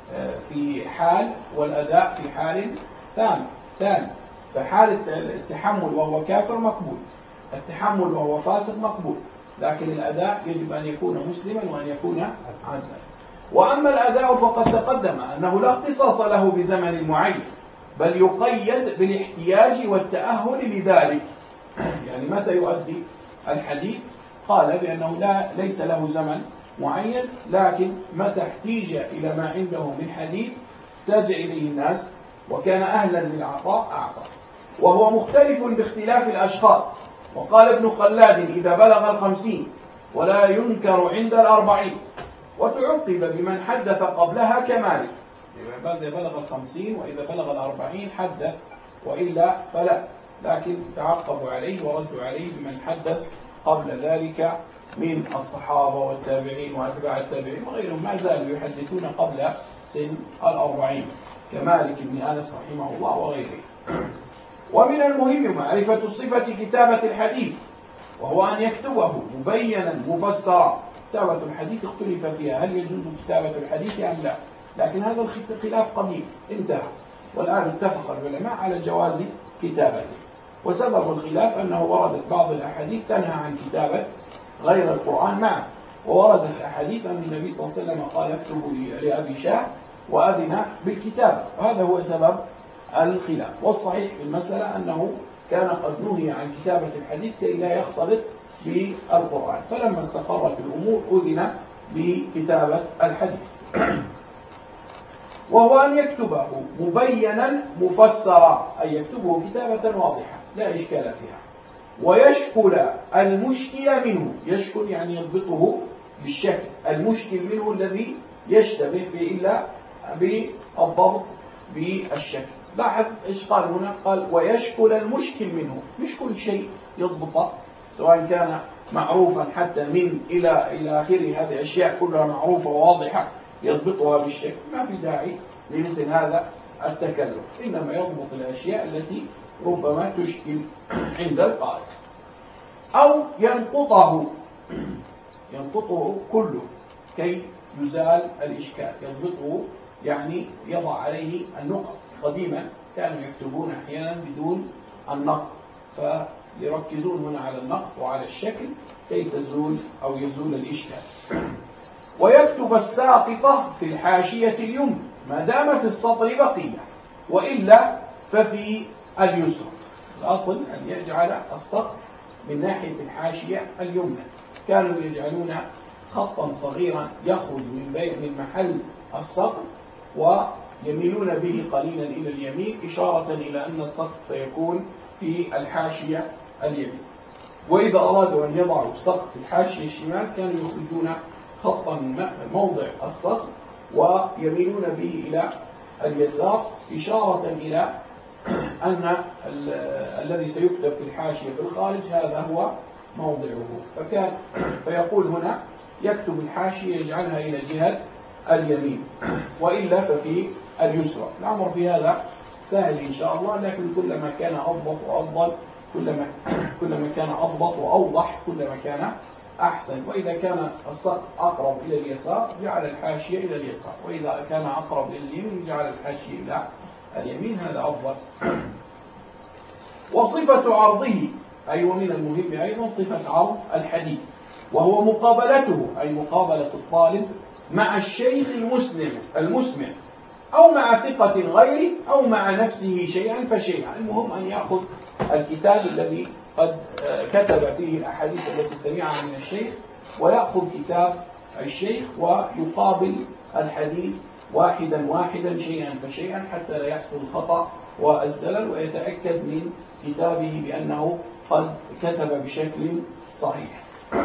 في حال والأداء في حال ثاني ثاني فحال التحمل وهو كافر مقبول، التحمل وهو فاسق مقبول، لكن الأداء يجب أن يكون مسلما وأن يكون عدلا. وأما الأداء فقد تقدم أنه لا اختصاص له بزمن معين، بل يقيد بالاحتياج والتأهل لذلك. يعني متى يؤدي الحديث؟ قال بأنه لا ليس له زمن معين، لكن متى احتيج إلى ما عنده من حديث احتاج إليه الناس وكان أهلا للعطاء أعطى. وهو مختلف باختلاف الأشخاص. وقال ابن خلاد إذا بلغ الخمسين ولا ينكر عند الأربعين. وتعقب بمن حدث قبلها كمالك، إذا بلغ الخمسين وإذا بلغ الأربعين حدث، وإلا فلا، لكن تعقبوا عليه وردوا عليه بمن حدث قبل ذلك من الصحابة والتابعين وأتباع التابعين وغيرهم، ما زالوا يحدثون قبل سن الأربعين كمالك بن أنس رحمه الله وغيره. ومن المهم معرفة صفة كتابة الحديث، وهو أن يكتبه مبينا مفسرا. كتابة الحديث اختلف فيها، هل يجوز كتابة الحديث أم لا؟ لكن هذا الخلاف قديم انتهى، والآن اتفق العلماء على جواز كتابته. وسبب الخلاف أنه وردت بعض الأحاديث تنهى عن كتابة غير القرآن معه، ووردت الأحاديث أن النبي صلى الله عليه وسلم قال اكتبوا لأبي شاه وأذن بالكتابة، وهذا هو سبب الخلاف. والصحيح في المسألة أنه كان قد نهي عن كتابة الحديث كي لا يختلط بالقرآن، فلما استقرت الأمور أذن بكتابة الحديث. وهو أن يكتبه مبينا مفسرا، أي يكتبه كتابة واضحة لا إشكال فيها. ويشكل المشكل منه، يشكل يعني يضبطه بالشكل، المشكل منه الذي يشتبه إلا بالضبط بالشكل. لاحظ إيش قال هنا؟ قال ويشكل المشكل منه، مش كل شيء يضبطه سواء كان معروفا حتى من إلى إلى آخره، هذه أشياء كلها معروفة وواضحة يضبطها بالشكل، ما في داعي لمثل هذا التكلف، إنما يضبط الأشياء التي ربما تشكل عند القارئ. أو ينقطه، ينقطه كله كي يزال الإشكال، يضبطه يعني يضع عليه النقط. قديما كانوا يكتبون أحيانا بدون النقط، فيركزون هنا على النقط وعلى الشكل كي تزول أو يزول الإشكال. ويكتب الساقطة في الحاشية اليمنى ما دام في السطر بقية، وإلا ففي اليسرى. الأصل أن يجعل السطر من ناحية الحاشية اليمنى، كانوا يجعلون خطا صغيرا يخرج من من محل السطر ويميلون به قليلا إلى اليمين إشارة إلى أن السطر سيكون في الحاشية اليمين. وإذا أرادوا أن يضعوا السطر في الحاشية الشمال كانوا يخرجون خطا موضع السطر ويميلون به إلى اليسار إشارة إلى أن الذي سيكتب في الحاشية في الخارج هذا هو موضعه. فكان فيقول هنا يكتب الحاشية يجعلها إلى جهة اليمين، وإلا ففي اليسرى. الأمر في هذا سهل إن شاء الله، لكن كلما كان أضبط وأفضل كلما كلما كان أضبط وأوضح كلما كان أحسن. وإذا كان السطر أقرب إلى اليسار جعل الحاشية إلى اليسار، وإذا كان أقرب إلى اليمين جعل الحاشية إلى اليمين، هذا أفضل. وصفة عرضه، أي ومن المهم أيضا صفة عرض الحديث، وهو مقابلته، أي مقابلة الطالب مع الشيخ المسلم المسمع، أو مع ثقة غيره، أو مع نفسه شيئا فشيئا. المهم أن يأخذ الكتاب الذي قد كتب فيه الأحاديث التي سمعها من الشيخ، ويأخذ كتاب الشيخ ويقابل الحديث واحدا واحدا شيئا فشيئا حتى لا يحصل الخطأ والزلل، ويتأكد من كتابه بأنه قد كتب بشكل صحيح.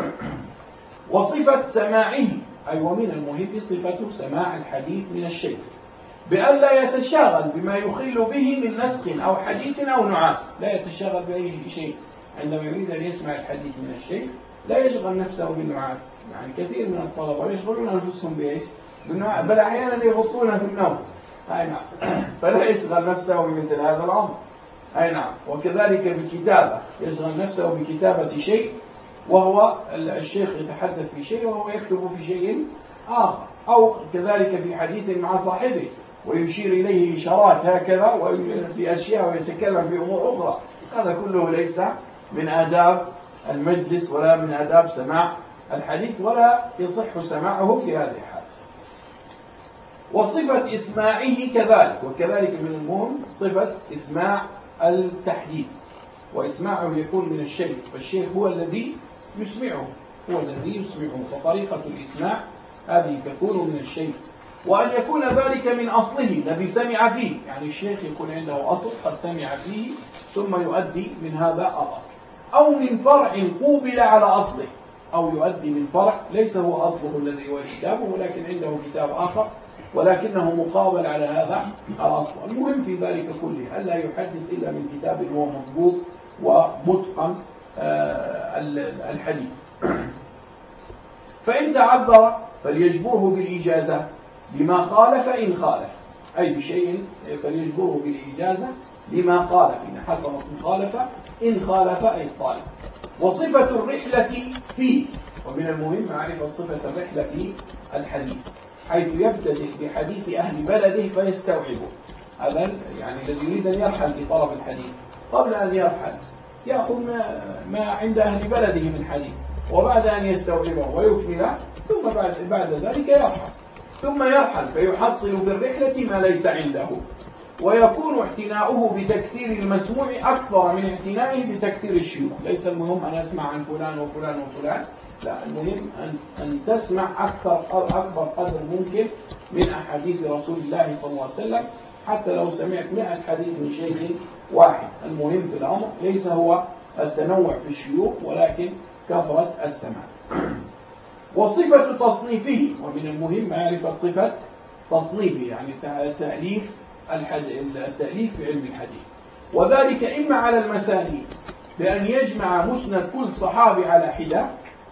وصفة سماعه، أي ومن المهم صفة سماع الحديث من الشيخ، بأن لا يتشاغل بما يخل به من نسخ أو حديث أو نعاس، لا يتشاغل بأي شيء عندما يريد أن يسمع الحديث من الشيخ، لا يشغل نفسه بالنعاس. يعني كثير من الطلبة يشغلون أنفسهم بإيش؟ بالنعاس، بل أحيانا يغطون في النوم. أي نعم، فلا يشغل نفسه بمثل هذا الأمر. أي نعم. وكذلك بالكتابة، يشغل نفسه بكتابة شيء وهو الشيخ يتحدث في شيء وهو يكتب في شيء آخر، أو كذلك في حديث مع صاحبه ويشير إليه إشارات هكذا وفي أشياء ويتكلم في أمور أخرى، هذا كله ليس من آداب المجلس ولا من آداب سماع الحديث، ولا يصح سماعه في هذه الحال. وصفة إسماعه كذلك، وكذلك من المهم صفة إسماع التحديث، وإسماعه يكون من الشيخ، فالشيخ هو الذي يسمعه هو الذي يسمعه فطريقة الإسماع هذه تكون من الشيخ، وأن يكون ذلك من أصله الذي سمع فيه، يعني الشيخ يكون عنده أصل قد سمع فيه ثم يؤدي من هذا الأصل، أو من فرع قوبل على أصله، أو يؤدي من فرع ليس هو أصله الذي هو كتابه ولكن عنده كتاب آخر ولكنه مقابل على هذا الأصل. المهم في ذلك كله ألا يحدث إلا من كتاب هو مضبوط ومتقن الحديث. فإن تعذر فليجبره بالإجازة بما خالف إن خالف، أي بشيء فليجبره بالإجازة بما خالف إن حصلت مخالفة، إن خالف أي الطالب. وصفة الرحلة فيه، ومن المهم معرفة صفة الرحلة في الحديث، حيث يبتدئ بحديث أهل بلده فيستوعبه. هذا يعني الذي يريد أن يرحل في طلب الحديث قبل أن يرحل يأخذ ما, ما عند أهل بلده من حديث، وبعد أن يستوعبه ويكمله ثم بعد, بعد ذلك يرحل، ثم يرحل فيحصل بالرحلة ما ليس عنده، ويكون اعتناؤه بتكثير المسموع أكثر من اعتنائه بتكثير الشيوخ. ليس المهم أن أسمع عن فلان وفلان وفلان، لا، المهم أن, أن تسمع أكثر أكبر قدر ممكن من أحاديث رسول الله صلى الله عليه وسلم، حتى لو سمعت مئة حديث من شيخ واحد. المهم في الأمر ليس هو التنوع في الشيوخ ولكن كثرة السماع. وصفة تصنيفه، ومن المهم معرفة صفة تصنيفه، يعني تأليف التأليف في علم الحديث، وذلك إما على المسانيد بأن يجمع مسند كل صحابي على حدة،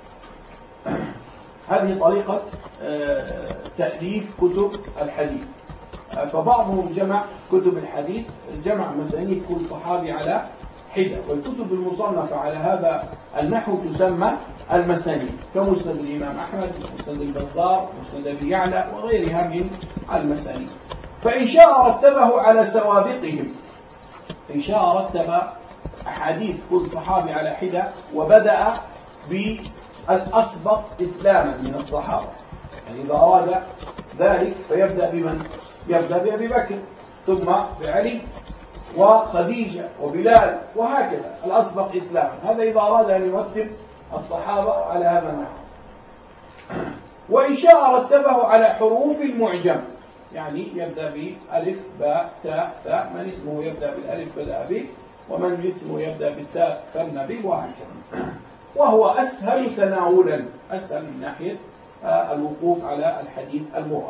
هذه طريقة تأليف كتب الحديث، فبعضهم جمع كتب الحديث جمع مسانيد كل صحابي على حدة، والكتب المصنفة على هذا النحو تسمى المسانيد، كمسند الإمام أحمد، مسند البزار، مسند أبي يعلى وغيرها من المسانيد. فإن شاء رتبه على سوابقهم، إن شاء رتب أحاديث كل صحابي على حدة وبدأ بالأسبق إسلاما من الصحابة، يعني إذا أراد ذلك فيبدأ بمن؟ يبدأ بأبي بكر ثم بعلي وخديجة وبلال وهكذا الأسبق إسلاما، هذا إذا أراد أن يرتب الصحابة على هذا النحو. وإن شاء رتبه على حروف المعجم، يعني يبدأ بألف باء تاء ثاء، من اسمه يبدأ بالألف بدأ به، ومن اسمه يبدأ بالتاء ثنى به، وهكذا. وهو أسهل تناولا، أسهل من ناحية الوقوف على الحديث المراد.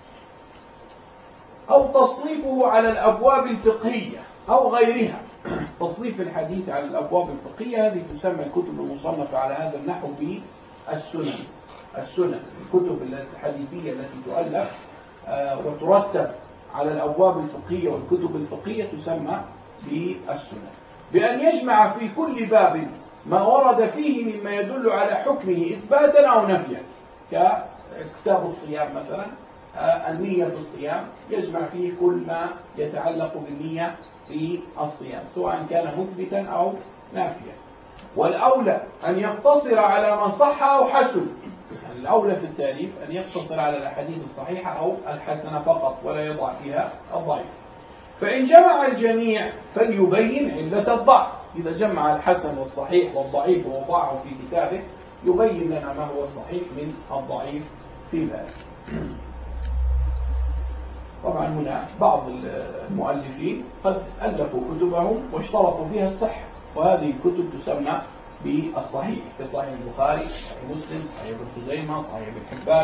أو تصنيفه على الأبواب الفقهية أو غيرها، تصنيف الحديث على الأبواب الفقهية هذه تسمى الكتب المصنفة على هذا النحو بالسنن. السنن الكتب الحديثية التي تؤلف وترتب على الأبواب الفقهية والكتب الفقهية تسمى بالسنن، بأن يجمع في كل باب ما ورد فيه مما يدل على حكمه إثباتا أو نفيا، ككتاب الصيام مثلا، النية في الصيام يجمع فيه كل ما يتعلق بالنية في الصيام سواء كان مثبتا أو نافيا. والأولى أن يقتصر على ما صح أو حسن، يعني الأولى في التأليف أن يقتصر على الأحاديث الصحيحة أو الحسنة فقط ولا يضع فيها الضعيف. فإن جمع الجميع فليبين علة الضعف، إذا جمع الحسن والصحيح والضعيف ووضعه في كتابه يبين لنا ما هو الصحيح من الضعيف في ذلك. طبعا هنا بعض المؤلفين قد ألفوا كتبهم واشترطوا فيها الصحة، وهذه الكتب تسمى بالصحيح، كصحيح البخاري، صحيح مسلم، صحيح ابن خزيمة، صحيح ابن حبان،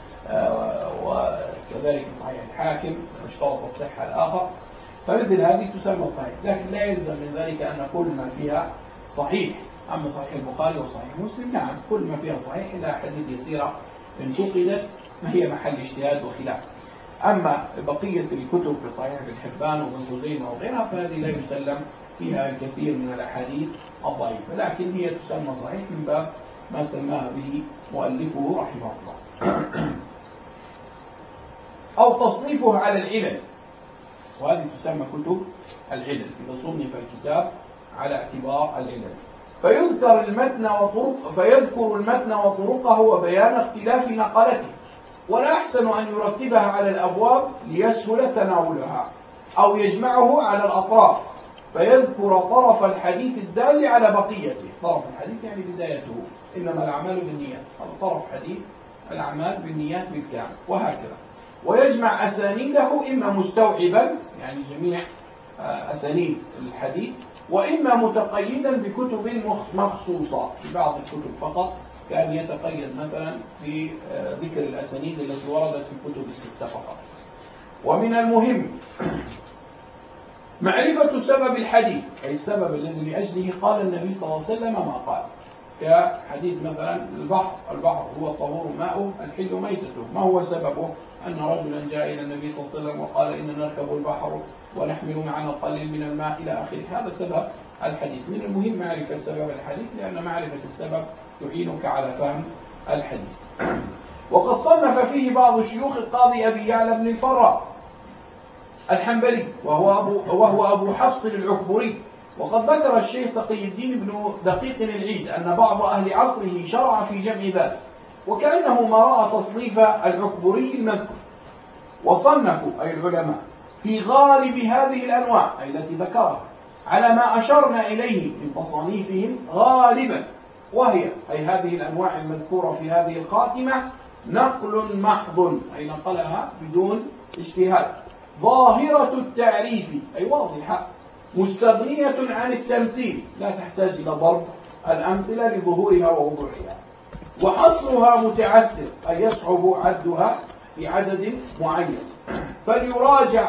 وكذلك صحيح الحاكم اشترط الصحة الآخر، فمثل هذه تسمى صحيح، لكن لا يلزم من ذلك أن كل ما فيها صحيح. أما صحيح البخاري وصحيح مسلم نعم كل ما فيها صحيح إلا حديث يسيرة انتقدت ما هي محل اجتهاد وخلاف. أما بقية الكتب في صحيح ابن حبان وابن خزيمة وغيرها فهذه لا يسلم فيها الكثير من الأحاديث الضعيفة، لكن هي تسمى صحيح من باب ما سماها به مؤلفه رحمه الله. أو تصنيفه على العلل، وهذه تسمى كتب العلل إذا صنف الكتاب على اعتبار العلل. فيذكر المتن وطرق فيذكر المتن وطرقه وبيان اختلاف نقلته، ولا أحسن أن يرتبها على الأبواب ليسهل تناولها، أو يجمعه على الأطراف فيذكر طرف الحديث الدال على بقيته. طرف الحديث يعني بدايته، إنما الأعمال بالنيات، طرف حديث الأعمال بالنيات بالكامل، وهكذا. ويجمع أسانيده إما مستوعبا يعني جميع أسانيد الحديث، وإما متقيدا بكتب مخصوصة في بعض الكتب فقط، كان يتقيد مثلا في ذكر الأسانيد التي وردت في كتب الستة فقط. ومن المهم معرفة سبب الحديث، أي السبب الذي لأجله قال النبي صلى الله عليه وسلم ما قال، كحديث مثلا البحر البحر هو طهور ماؤه الحل ميتته، ما هو سببه؟ أن رجلا جاء إلى النبي صلى الله عليه وسلم وقال إن نركب البحر ونحمل معنا القليل من الماء إلى آخره، هذا سبب الحديث. من المهم معرفة سبب الحديث، لأن معرفة السبب تعينك على فهم الحديث. وقد صنف فيه بعض شيوخ القاضي أبي يعلى بن الفراء الحنبلي، وهو أبو, وهو أبو حفص العكبري. وقد ذكر الشيخ تقي الدين بن دقيق العيد أن بعض أهل عصره شرع في جمع ذلك، وكأنه ما رأى تصنيف العكبري المذكور. وصنفوا أي العلماء في غالب هذه الأنواع أي التي ذكرها على ما أشرنا إليه من تصانيفهم غالبا، وهي أي هذه الأنواع المذكورة في هذه الخاتمة نقل محض أي نقلها بدون اجتهاد، ظاهرة التعريف أي واضحة، مستغنية عن التمثيل لا تحتاج إلى ضرب الأمثلة لظهورها ووضوحها، وحصرها متعسر أي يصعب عدها في عدد معين، فليراجع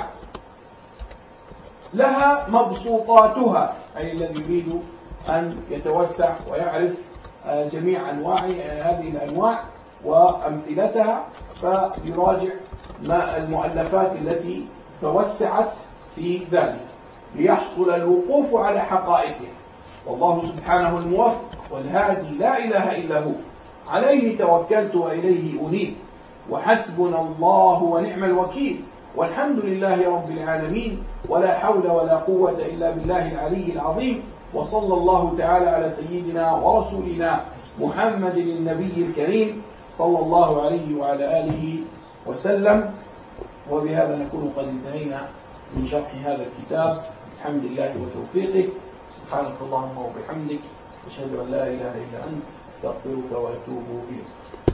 لها مبسوطاتها أي الذي يريد أن يتوسع ويعرف جميع أنواع هذه الأنواع وأمثلتها، فيراجع ما المؤلفات التي توسعت في ذلك ليحصل الوقوف على حقائقه. والله سبحانه الموفق والهادي لا إله إلا هو، عليه توكلت وإليه أنيب، وحسبنا الله ونعم الوكيل، والحمد لله رب العالمين، ولا حول ولا قوة إلا بالله العلي العظيم. وصلى الله تعالى على سيدنا ورسولنا محمد النبي الكريم صلى الله عليه وعلى آله وسلم. وبهذا نكون قد انتهينا من شرح هذا الكتاب بحمد الله وتوفيقه. سبحانك اللهم وبحمدك، أشهد أن لا إله إلا أنت، أستغفرك وأتوب إليك.